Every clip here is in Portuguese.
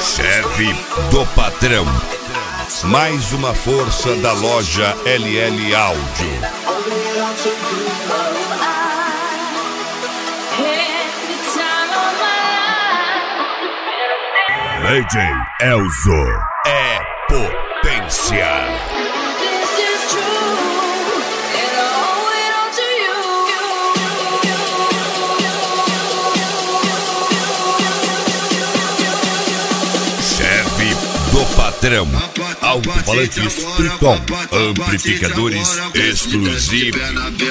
Chefe do patrão. Mais uma força da loja LL Áudio. DJ Elzo é potência. Chefe do patrão. Alto-falantes Triton, amplificadores exclusivos.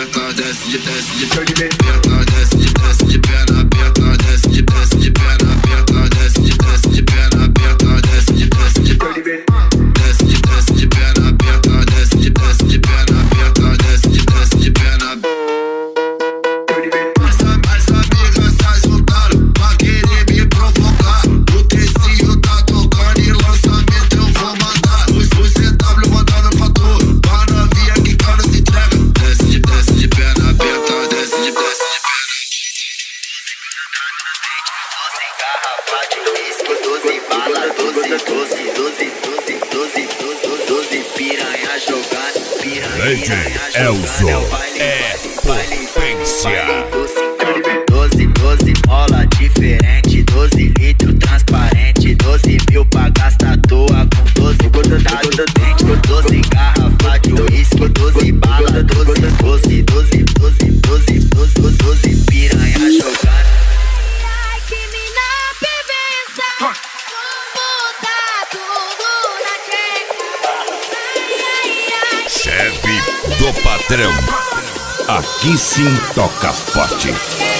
DJ Elzo é potência. 12 mola diferente, 12 litros transparente, 12 mil pra gastar à toa com 12 gotas do dente, 12 garrafa de uísque, 12 bala, 12 piranha jogando. Ai, que mina bebença, vamos botar tudo na queca. Chefe do patrão. Aqui sim toca forte.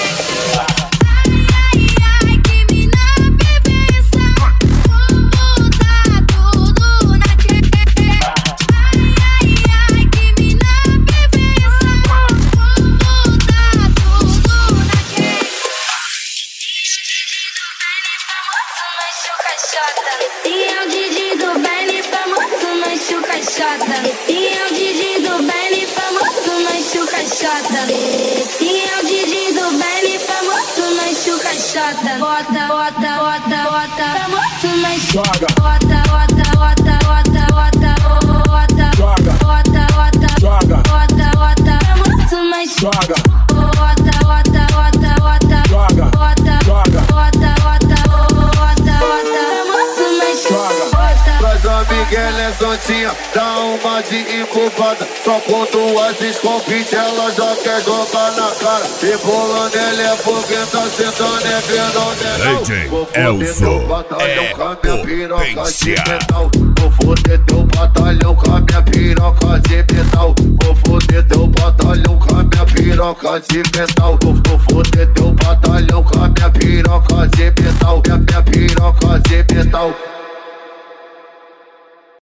Esse é o Didi do baile famoso, mancha o caixota. Esse é o Didi do baile famoso, mancha o caixota. Esse é o Didi do baile famoso, mancha o caixota. Bota, famoso, mancha. Bota, famoso, mancha. Ela é santinha, dá uma de incubada. Só com duas escopite ela já quer jogar na cara. Rebolando ela é porque tá sentando é verdade. DJ Elzo é potência. Vou foder teu batalhão com a minha piroca de metal. Vou foder teu batalhão com a minha piroca de metal. Vou foder teu batalhão com a minha